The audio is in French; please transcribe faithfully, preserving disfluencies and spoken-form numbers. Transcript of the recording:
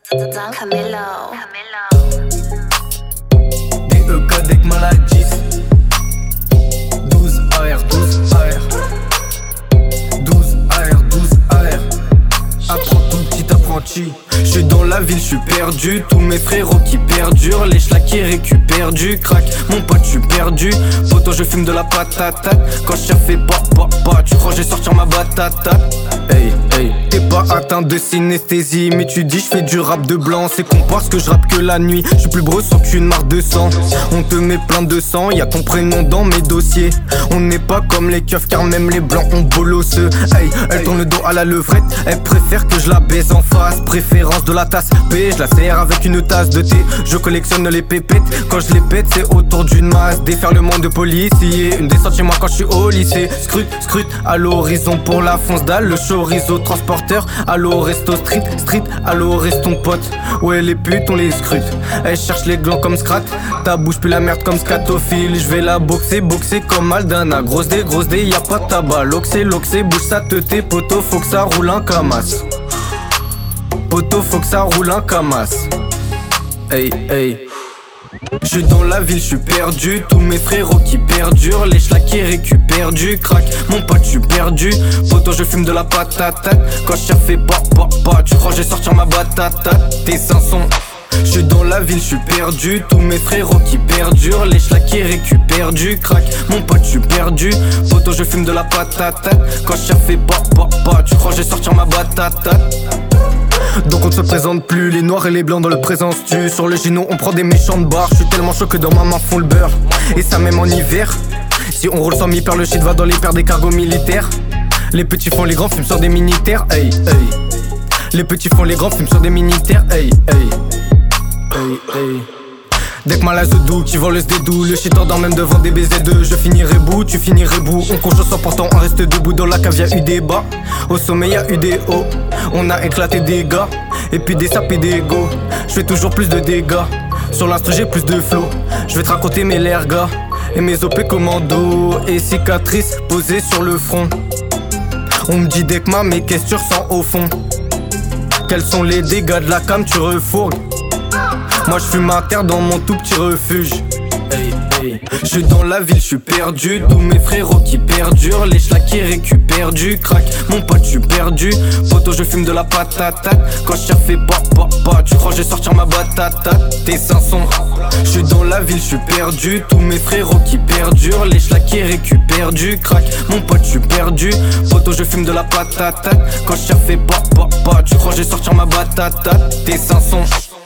Camilo. D E K Deck Maladie. douze A R, douze A R. douze A R, douze A R. Apprends tout petit apprenti. J'suis dans la ville, j'suis perdu. Tous mes frérots qui perdurent. Les schlacs qui récupèrent du crack. Mon pote, j'suis perdu. Poto, je fume de la patate. Quand je fais pas, pas, pas. Tu crois j'ai sortir ma batata. Hey, hey. T'es pas atteint de synesthésie. Mais tu dis j'fais du rap de blanc. C'est con parce que je rappe que la nuit. J'suis plus brosson qu'une marque de sang. On te met plein de sang. Y'a ton prénom dans mes dossiers. On n'est pas comme les keufs car même les blancs ont bolosseux. Hey, elle tourne le dos à la levrette. Elle préfère que je la baise en face. Préférence de la tasse B, je la sers avec une tasse de thé. Je collectionne les pépettes. Quand je les pète c'est autour d'une masse. Déferlement de policiers. Une descente chez moi quand je suis au lycée. Scrute, scrute à l'horizon pour la fonce dalle. Le chorizo transporteur. Allo resto street, street. Allo reste ton pote. Ouais les putes on les scrute. Elle cherche les glands comme Scrat. Ta bouche puis la merde comme scatophile. Je vais la boxer, boxer comme Aldana. Grosse dé, grosse dé, y'a pas de tabac. Loxé, loxé, bouge sa teuté. Poto faut que ça roule un camas. Poto faut que ça roule un camas. Hey hey. J'suis dans la ville, j'suis perdu. Tous mes frérots qui perdurent. Les schlacs qui récupèrent du crack. Mon pote, j'suis perdu. Poto, je fume de la patate. Quand je fais pas, pas, pas. Tu crois j'ai sortir ma batata. Tes seins sont. J'suis dans la ville, j'suis perdu. Tous mes frérots qui perdurent. Les schlacs qui récupèrent du crack. Mon pote, j'suis perdu. Poto, je fume de la patate. Quand je fais pas, pas, pas. Tu crois j'ai sortir ma batata. Donc on ne se présente plus, les noirs et les blancs dans le présent tu. Sur le gino on prend des méchants de barres. Je suis tellement chaud que dans ma main font le beurre. Et ça même en hiver. Si on roule sans mi-paire, le shit va dans les paires des cargos militaires. Les petits font les grands, fument sur des militaires. Hey, hey. Les petits font les grands, fument sur des militaires. Hey, hey. Hey, hey. Deck Malazodou qui vole le S D doux. Le shit endort même devant des B Z deux. Je finirai bout, tu finirais bout. On couche sans pourtant on reste debout. Dans la cave y'a eu des bas. Au sommet y'a eu des hauts. On a éclaté des gars. Et puis des sapes et des go. J'fais toujours plus de dégâts. Sur l'instru j'ai plus de flow. J'vais te raconter mes lergas. Et mes O P commando. Et cicatrices posées sur le front. On me dit Deckma mais qu'est-ce que tu ressens au fond? Quels sont les dégâts de la cam tu refourgues? Moi je fume à terre dans mon tout petit refuge. Hey, hey. Je suis dans la ville, je suis perdu. Tous mes frérots qui perdurent. Les schlacs qui récupèrent du crack. Mon pote, je suis perdu. Poto, je fume de la patate. Quand je fais pas, pas, pas. Tu crois j'ai sortir ma batata. Tes seins sont. Je suis dans la ville, je suis perdu. Tous mes frérots qui perdurent. Les schlacs qui récupèrent du crack. Mon pote, je suis perdu. Poto, je fume de la patate. Quand je fais pas, pas, pas. Tu crois j'ai sortir ma batata. Tes seins sont.